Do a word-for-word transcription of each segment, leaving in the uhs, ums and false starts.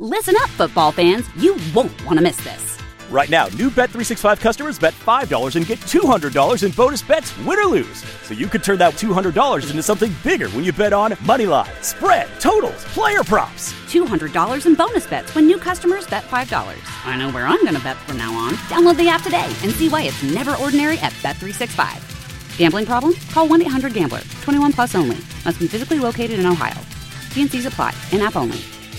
Listen up, football fans. You won't want to miss this. Right now, new Bet three sixty-five customers bet five dollars and get two hundred dollars in bonus bets, win or lose. So you could turn that two hundred dollars into something bigger when you bet on money line, spread, totals, player props. two hundred dollars in bonus bets when new customers bet five dollars. I know where I'm going to bet from now on. Download the app today and see why it's never ordinary at Bet three sixty-five. Gambling problem? Call one eight hundred gambler. twenty-one plus only. Must be physically located in Ohio. T and C's apply. In-app only.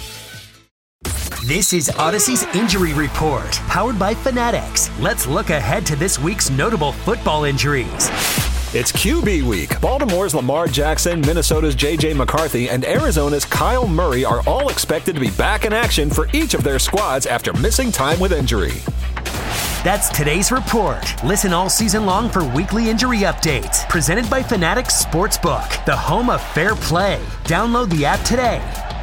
This is Odyssey's Injury Report, powered by Fanatics. Let's look ahead to this week's notable football injuries. It's Q B week. Baltimore's Lamar Jackson, Minnesota's J J McCarthy, and Arizona's Kyle Murray are all expected to be back in action for each of their squads after missing time with injury. That's today's report. Listen all season long for weekly injury updates. Presented by Fanatics Sportsbook, the home of fair play. Download the app today.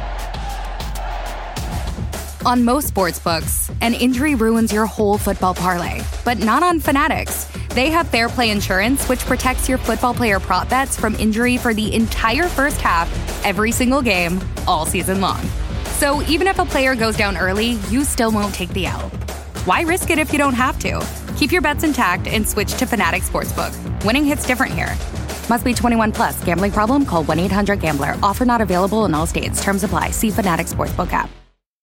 On most sportsbooks, an injury ruins your whole football parlay, but not on Fanatics. They have Fair Play Insurance, which protects your football player prop bets from injury for the entire first half, every single game, all season long. So even if a player goes down early, you still won't take the L. Why risk it if you don't have to? Keep your bets intact and switch to Fanatics Sportsbook. Winning hits different here. Must be twenty-one plus. Gambling problem? Call one eight hundred gambler. Offer not available in all states. Terms apply. See Fanatics Sportsbook app.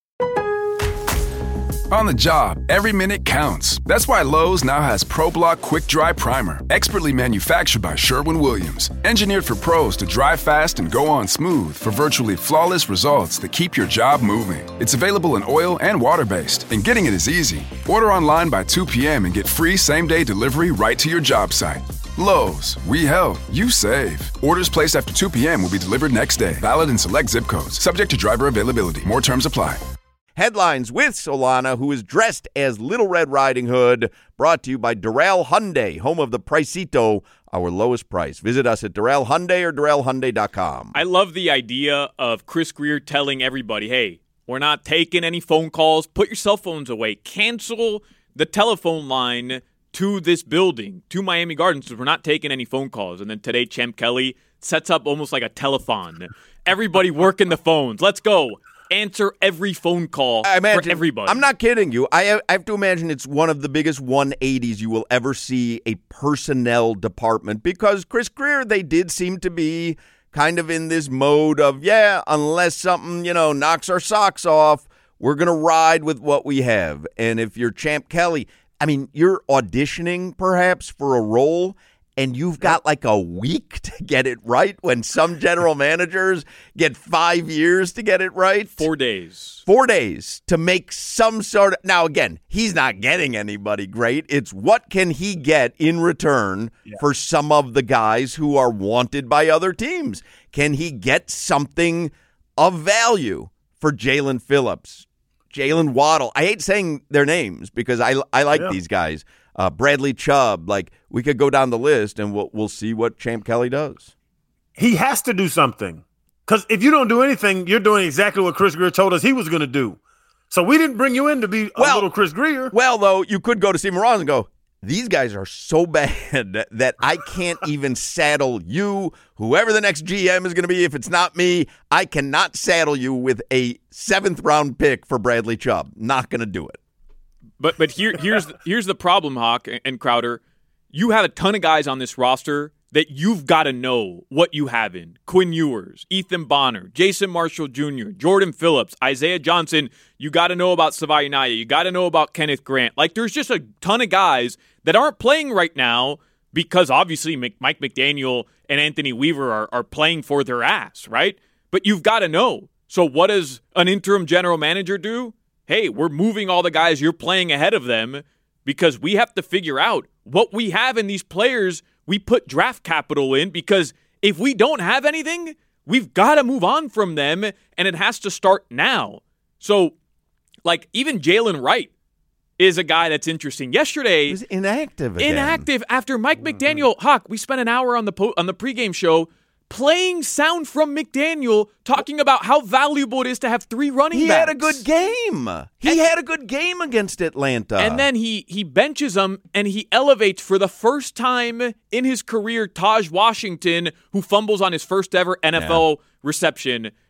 On the job, every minute counts. That's why Lowe's now has ProBlock Quick Dry Primer, expertly manufactured by Sherwin-Williams. Engineered for pros to dry fast and go on smooth for virtually flawless results that keep your job moving. It's available in oil and water-based, and getting it is easy. Order online by two p.m. and get free same-day delivery right to your job site. Lowe's, we help, you save. Orders placed after two p.m. will be delivered next day. Valid in select zip codes. Subject to driver availability. More terms apply. Headlines with Solana, who is dressed as Little Red Riding Hood, brought to you by Doral Hyundai, home of the Pricito, our lowest price. Visit us at Doral Hyundai or Doral Hyundai dot com. I love the idea of Chris Grier telling everybody, hey, we're not taking any phone calls. Put your cell phones away. Cancel the telephone line to this building, to Miami Gardens. We're not taking any phone calls. And then today, Champ Kelly sets up almost like a telethon. Everybody working the phones. Let's go. Answer every phone call I imagine, for everybody. I'm not kidding you. I have, I have to imagine it's one of the biggest one eighties you will ever see a personnel department, because Chris Grier, they did seem to be kind of in this mode of, yeah, unless something, you know, knocks our socks off, we're going to ride with what we have. And if you're Champ Kelly, I mean, you're auditioning perhaps for a role, and you've got like a week to get it right when some general managers get five years to get it right. Four days. Four days to make some sort of – now, again, he's not getting anybody great. It's what can he get in return yeah. for some of the guys who are wanted by other teams. Can he get something of value for Jalen Phillips, Jalen Waddle? I hate saying their names because I, I like yeah. these guys. Uh, Bradley Chubb, like we could go down the list and we'll we'll see what Champ Kelly does. He has to do something, because if you don't do anything, you're doing exactly what Chris Grier told us he was going to do. So we didn't bring you in to be a well, little Chris Grier. Well, though, you could go to Steve Morales and go, these guys are so bad that I can't even saddle you, whoever the next G M is going to be. If it's not me, I cannot saddle you with a seventh round pick for Bradley Chubb. Not going to do it. But but here here's here's the problem, Hawk and Crowder. You have a ton of guys on this roster that you've got to know what you have in. Quinn Ewers, Ethan Bonner, Jason Marshall Junior, Jordan Phillips, Isaiah Johnson. You got to know about Savai Naya. You got to know about Kenneth Grant. Like, there's just a ton of guys that aren't playing right now because obviously Mike McDaniel and Anthony Weaver are, are playing for their ass, right? But you've got to know. So what does an interim general manager do? Hey, we're moving all the guys you're playing ahead of them because we have to figure out what we have in these players we put draft capital in, because if we don't have anything, we've got to move on from them, and it has to start now. So, like, even Jalen Wright is a guy that's interesting. Yesterday, he was inactive again. Inactive after Mike McDaniel. Hawk, we spent an hour on the po- on the pregame show playing sound from McDaniel talking about how valuable it is to have three running he backs. He had a good game. He and, had a good game against Atlanta. And then he he benches him, and he elevates for the first time in his career Taj Washington, who fumbles on his first ever N F L yeah. reception.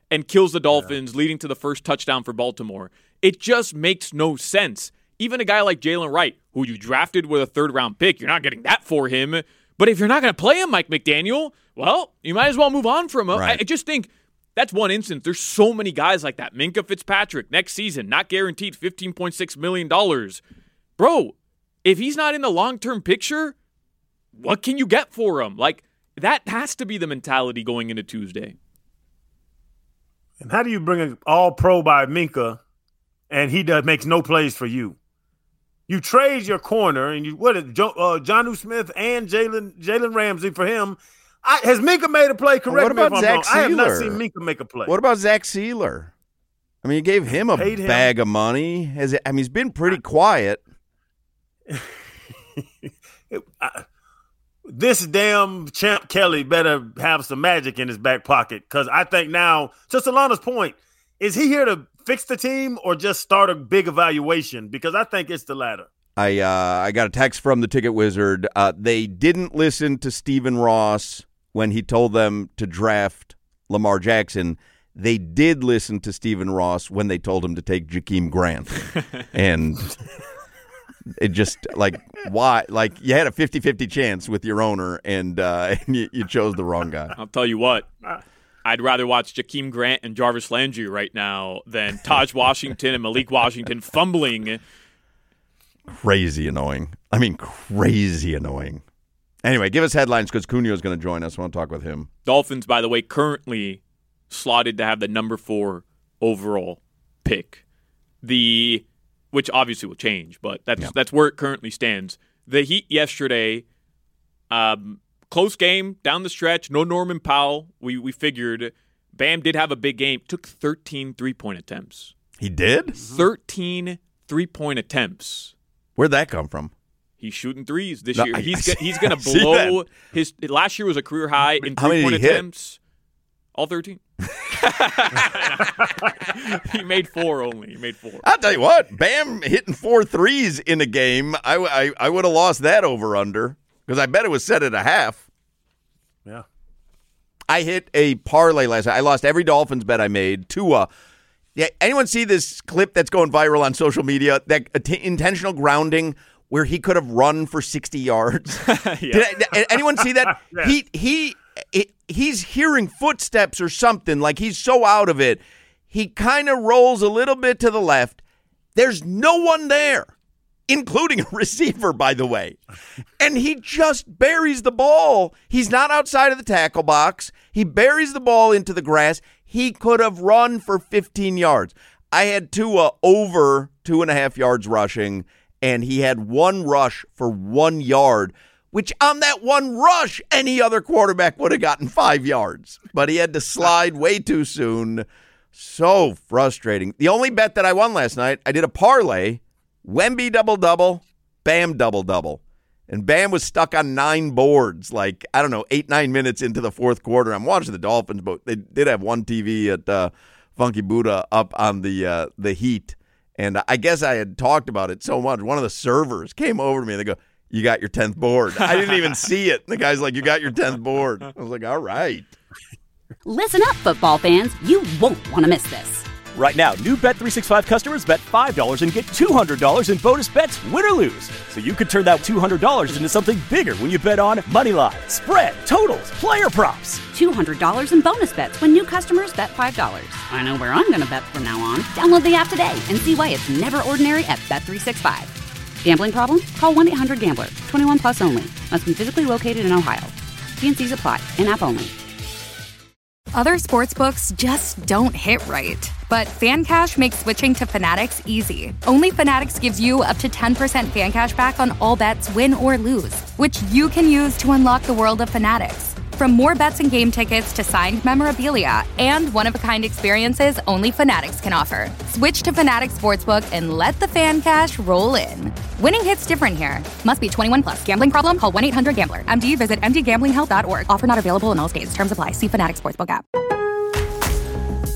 and kills the Dolphins, yeah. leading to the first touchdown for Baltimore. It just makes no sense. Even a guy like Jalen Wright, who you drafted with a third-round pick, you're not getting that for him. But if you're not going to play him, Mike McDaniel, well, you might as well move on from him. Right. I, I just think that's one instance. There's so many guys like that. Minkah Fitzpatrick, next season, not guaranteed fifteen point six million dollars. Bro, if he's not in the long-term picture, what can you get for him? Like, that has to be the mentality going into Tuesday. And how do you bring an all-pro by Minkah and he does, makes no plays for you? You trade your corner and you what is jo, uh, Jonnu Smith and Jalen Jalen Ramsey for him. I, has Minkah made a play? Correct what about me if Zach I'm wrong. Sealer? I have not seen Minkah make a play. What about Zach Sealer? I mean, you gave him a Paid bag him. of money. Has it, I mean, he's been pretty quiet. it, I, this damn Champ Kelly better have some magic in his back pocket because I think now, to Solana's point, is he here to fix the team or just start a big evaluation? Because I think it's the latter. I uh, I got a text from the Ticket Wizard. Uh, they didn't listen to Stephen Ross when he told them to draft Lamar Jackson. They did listen to Stephen Ross when they told him to take Jakeem Grant. And it just, like, why? Like, you had a fifty-fifty chance with your owner, and, uh, and you, you chose the wrong guy. I'll tell you what. I'd rather watch Jakeem Grant and Jarvis Landry right now than Taj Washington and Malik Washington fumbling. Crazy annoying. I mean, crazy annoying. Anyway, give us headlines because Cuneo is going to join us. I want to talk with him. Dolphins, by the way, currently slotted to have the number four overall pick. The which obviously will change, but that's yeah. that's where it currently stands. The Heat yesterday, um, close game down the stretch. No Norman Powell. We we figured Bam did have a big game. Took thirteen three-point attempts. He did? thirteen three-point attempts. Where'd that come from? He's shooting threes this no, year. I, he's I, he's going to blow his – last year was a career high in three-point attempts. Hit? All thirteen. He made four only. He made four. I'll tell you what. Bam hitting four threes in a game, I, I, I would have lost that over-under because I bet it was set at a half. Yeah. I hit a parlay last night. I lost every Dolphins bet I made. Tua. Yeah, anyone see this clip that's going viral on social media? That uh, t- intentional grounding where he could have run for sixty yards. Did I, anyone see that? Yeah. He he it, he's hearing footsteps or something. Like he's so out of it. He kind of rolls a little bit to the left. There's no one there, including a receiver, by the way. And he just buries the ball. He's not outside of the tackle box. He buries the ball into the grass. He could have run for fifteen yards. I had Tua over two and a half yards rushing, and he had one rush for one yard, which on that one rush, any other quarterback would have gotten five yards. But he had to slide way too soon. So frustrating. The only bet that I won last night, I did a parlay, Wemby double-double, Bam double-double. And Bam was stuck on nine boards, like, I don't know, eight, nine minutes into the fourth quarter. I'm watching the Dolphins, but they did have one T V at uh, Funky Buddha up on the uh, the Heat. And I guess I had talked about it so much. One of the servers came over to me and they go, "You got your tenth board." I didn't even see it. And the guy's like, "You got your tenth board." I was like, all right. Listen up, football fans. You won't want to miss this. Right now, new Bet three sixty-five customers bet five dollars and get two hundred dollars in bonus bets, win or lose. So you could turn that two hundred dollars into something bigger when you bet on money line, spread, totals, player props. two hundred dollars in bonus bets when new customers bet five dollars. I know where I'm going to bet from now on. Download the app today and see why it's never ordinary at Bet three sixty-five. Gambling problem? Call one eight hundred gambler. twenty-one plus only. Must be physically located in Ohio. T and C's apply. In-app only. Other sportsbooks just don't hit right. But FanCash makes switching to Fanatics easy. Only Fanatics gives you up to ten percent fan cash back on all bets, win or lose, which you can use to unlock the world of Fanatics. From more bets and game tickets to signed memorabilia and one-of-a-kind experiences only Fanatics can offer. Switch to Fanatics Sportsbook and let the fan cash roll in. Winning hits different here. Must be twenty-one plus. Gambling problem? Call one eight hundred gambler. M D visit m d gambling help dot org. Offer not available in all states. Terms apply. See Fanatics Sportsbook app.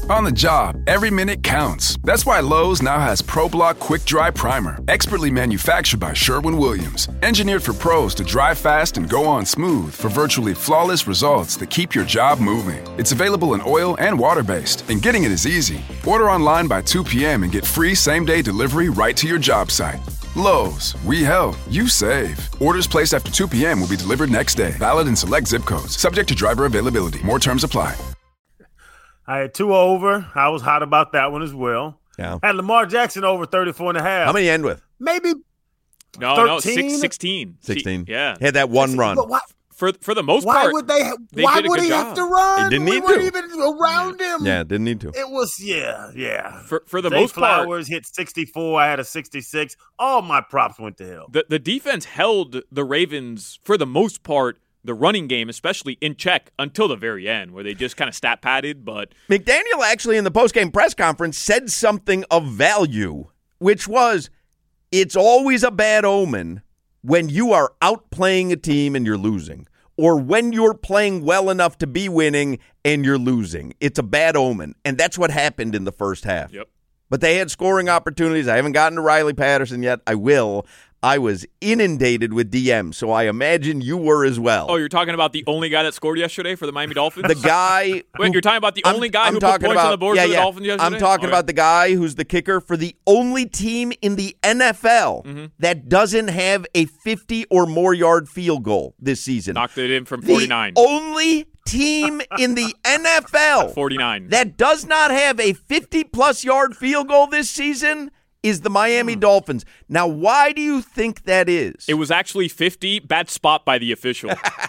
On the job, every minute counts. That's why Lowe's now has ProBlock Quick Dry Primer, expertly manufactured by Sherwin-Williams. Engineered for pros to dry fast and go on smooth for virtually flawless results that keep your job moving. It's available in oil and water-based, and getting it is easy. Order online by two p.m. and get free same-day delivery right to your job site. Lowe's, we help, you save. Orders placed after two p.m. will be delivered next day. Valid in select zip codes. Subject to driver availability. More terms apply. I had two over. I was hot about that one as well. Yeah. Had Lamar Jackson over thirty-four and a half. How many end with? Maybe No, thirteen? no, six, sixteen. sixteen. Yeah. He had that one run. But why, For for the most why part, would they? they Why did a would good he job. have to run? He didn't we need weren't to. even around him. Yeah, didn't need to. It was, yeah, yeah. For for the Zay most part, Flowers hit sixty-four. I had a sixty-six. All my props went to hell. the the defense held the Ravens for the most part, the running game especially, in check until the very end, where they just kind of stat padded. But McDaniel actually in the postgame press conference said something of value, which was, it's always a bad omen when you are outplaying a team and you're losing, or when you're playing well enough to be winning and you're losing. It's a bad omen, and that's what happened in the first half. Yep. But they had scoring opportunities. I haven't gotten to Riley Patterson yet. I will. I was inundated with D Ms, so I imagine you were as well. oh, you're talking about the only guy that scored yesterday for the Miami Dolphins? The guy. Wait, who, you're talking about the I'm- only guy I'm who put talking points about, on the board yeah, for the yeah. Dolphins yesterday? I'm talking Okay. about the guy who's the kicker for the only team in the N F L Mm-hmm. that doesn't have a fifty or more yard field goal this season. Knocked it in from forty-nine. The only team in the N F L forty-nine. that does not have a fifty-plus yard field goal this season is the Miami Dolphins. Now, why do you think that is? It was actually fifty. Bad spot by the official.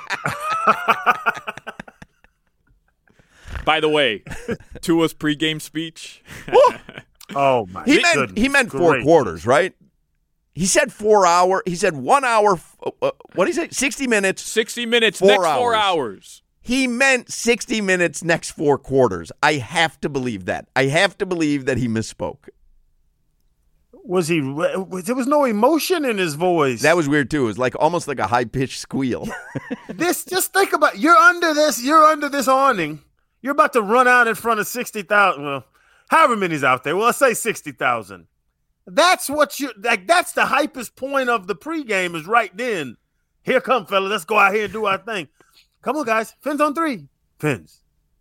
By the way, Tua's pregame speech. Oh my! He meant goodness he meant four gracious. quarters, right? He said four hour. He said one hour. Uh, what did he say? Sixty minutes. sixty minutes, Four next four hours. hours. He meant sixty minutes. Next four quarters. I have to believe that. I have to believe that he misspoke. Was he? There was no emotion in his voice. That was weird too. It was like almost like a high pitched squeal. This. Just think about. You're under this. You're under this awning. You're about to run out in front of sixty thousand. Well, however many's out there. Well, let's say sixty thousand. That's what you like. That's the hypest point of the pregame is right then. Here come, fellas. Let's go out here and do our thing. Come on, guys. Fins on three. Fins.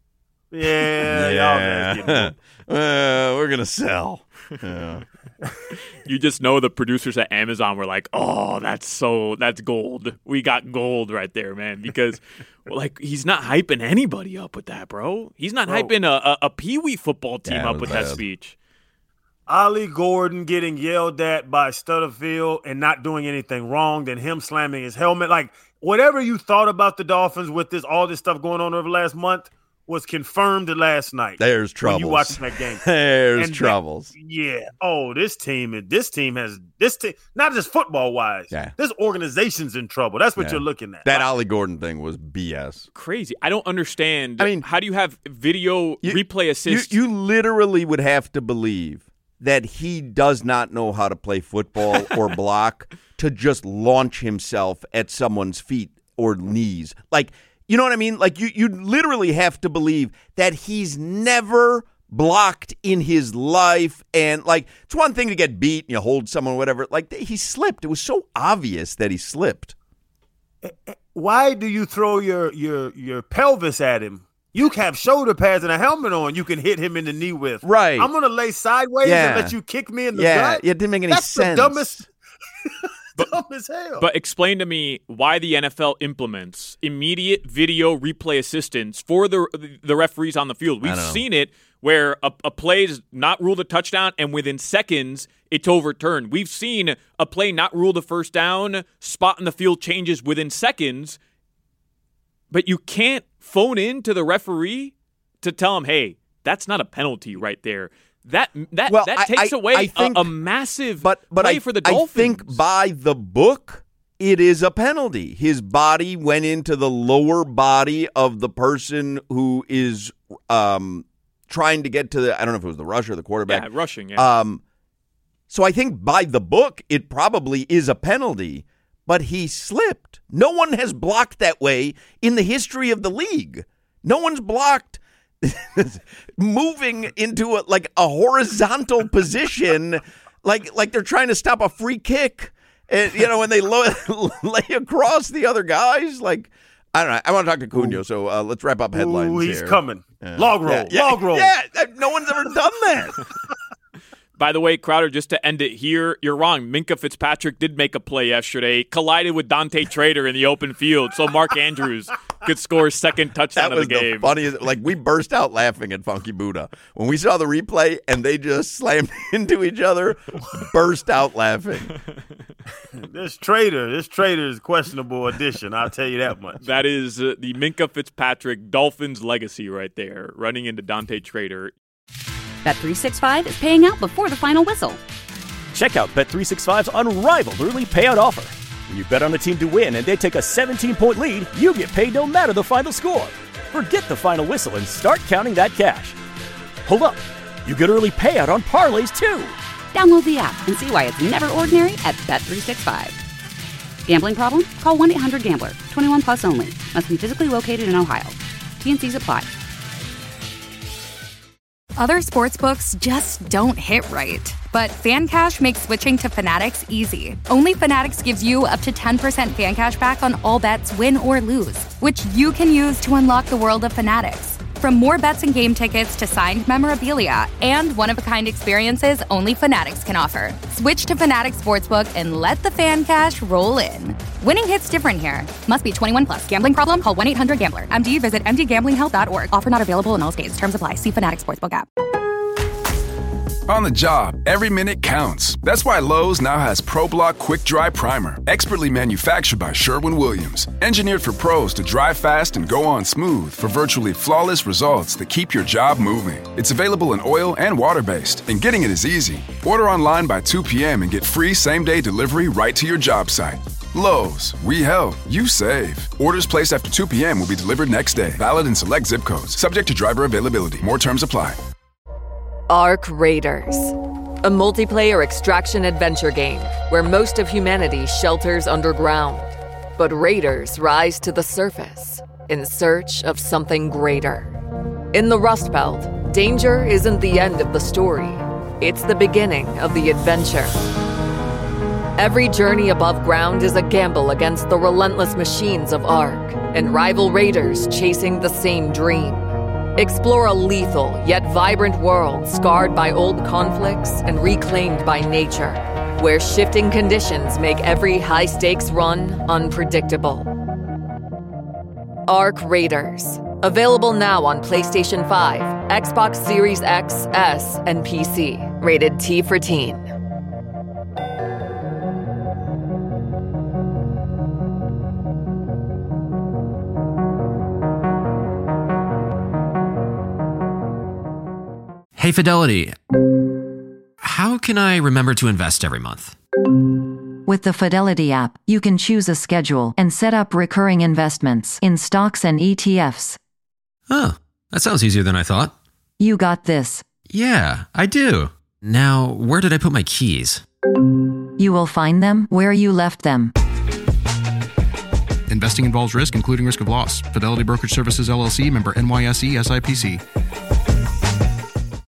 Yeah, y'all guys getting uh, we're gonna sell. Yeah. You just know the producers at Amazon were like, "Oh, that's so that's gold. We got gold right there, man." Because, well, like, he's not hyping anybody up with that, bro. He's not Bro. hyping a, a, a Pee Wee football team Yeah, it up was with bad. that speech. Ollie Gordon getting yelled at by Stutterfield and not doing anything wrong, then him slamming his helmet. Like, whatever you thought about the Dolphins with this, all this stuff going on over the last month was confirmed last night. There's when troubles. you watching that game. There's And troubles. that- yeah. Oh, this team, this team has this team, not just football wise. Yeah. This organization's in trouble. That's what Yeah. you're looking at. That Ollie Gordon thing was B S. Crazy. I don't understand. I mean, how do you have video You- replay assist? You, you literally would have to believe that he does not know how to play football or block to just launch himself at someone's feet or knees. Like, you know what I mean? Like, you you literally have to believe that he's never blocked in his life. And, like, it's one thing to get beat and you hold someone, whatever. Like, he slipped. It was so obvious that he slipped. Why do you throw your your your pelvis at him? You have shoulder pads and a helmet on. You can hit him in the knee with. Right. I'm gonna lay sideways Yeah. and let you kick me in the Yeah, gut. it didn't make any That's sense. the dumbest. dumb as hell. But explain to me why the N F L implements immediate video replay assistance for the the referees on the field. We've don't know. seen it where a, a play is not ruled a touchdown, and within seconds it's overturned. We've seen a play not ruled a first down, spot in the field changes within seconds, but you can't phone in to the referee to tell him, "Hey, that's not a penalty right there." That that Well, that I- takes I- away I think- a, a massive But but play I, for the I Dolphins. think by the book, it is a penalty. His body went into the lower body of the person who is um, trying to get to the. I don't know if it was the rusher or the quarterback. yeah, rushing. Yeah. Um, so I think by the book, it probably is a penalty. But he slipped. No one has blocked that way in the history of the league. No one's blocked moving into a, like a horizontal position, like like they're trying to stop a free kick, and you know, when they lo- lay across the other guys. Like, I don't know. I want to talk to Cunha, so uh, let's wrap up headlines. Ooh, he's here. coming. Yeah. Log roll, yeah, yeah, log roll. Yeah, no one's ever done that. By the way, Crowder, just to end it here, you're wrong. Minkah Fitzpatrick did make a play yesterday, collided with Dante Trader in the open field, so Mark Andrews could score his second touchdown that of the game. That was the funniest. Like, we burst out laughing at Funky Buddha. When we saw the replay and they just slammed into each other, burst out laughing. This Trader, this Trader is questionable addition, I'll tell you that much. That is uh, the Minkah Fitzpatrick Dolphins legacy right there, running into Dante Trader. Bet three sixty-five is paying out before the final whistle. Check out Bet three sixty-five's unrivaled early payout offer. When you bet on a team to win and they take a seventeen-point lead, you get paid no matter the final score. Forget the final whistle and start counting that cash. Hold up. You get early payout on parlays, too. Download the app and see why it's never ordinary at Bet three sixty-five. Gambling problem? Call one eight hundred gambler. twenty-one plus only. Must be physically located in Ohio. T and Cs apply. Other sportsbooks just don't hit right. But FanCash makes switching to Fanatics easy. Only Fanatics gives you up to ten percent fan cash back on all bets, win or lose, which you can use to unlock the world of Fanatics. From more bets and game tickets to signed memorabilia and one-of-a-kind experiences only Fanatics can offer. Switch to Fanatics Sportsbook and let the fan cash roll in. Winning hits different here. Must be twenty-one plus. Gambling problem? Call one eight hundred gambler. M D visit m d gambling help dot org. Offer not available in all states. Terms apply. See Fanatics Sportsbook app. On the job, every minute counts. That's why Lowe's now has ProBlock Quick Dry Primer, expertly manufactured by Sherwin-Williams. Engineered for pros to dry fast and go on smooth for virtually flawless results that keep your job moving. It's available in oil and water-based, and getting it is easy. Order online by two p.m. and get free same-day delivery right to your job site. Lowe's, we help, you save. Orders placed after two p.m. will be delivered next day. Valid in select zip codes. Subject to driver availability. More terms apply. Ark Raiders, a multiplayer extraction adventure game where most of humanity shelters underground. But raiders rise to the surface in search of something greater. In the Rust Belt, danger isn't the end of the story. It's the beginning of the adventure. Every journey above ground is a gamble against the relentless machines of Ark and rival raiders chasing the same dream. Explore a lethal yet vibrant world scarred by old conflicts and reclaimed by nature, where shifting conditions make every high-stakes run unpredictable. Ark Raiders. Available now on PlayStation five, Xbox Series X, S, and P C. Rated T for Teen. Hey, Fidelity. How can I remember to invest every month? With the Fidelity app, you can choose a schedule and set up recurring investments in stocks and E T Fs. Oh, that sounds easier than I thought. You got this. Yeah, I do. Now, where did I put my keys? You will find them where you left them. Investing involves risk, including risk of loss. Fidelity Brokerage Services, L L C, member N Y S E, S I P C.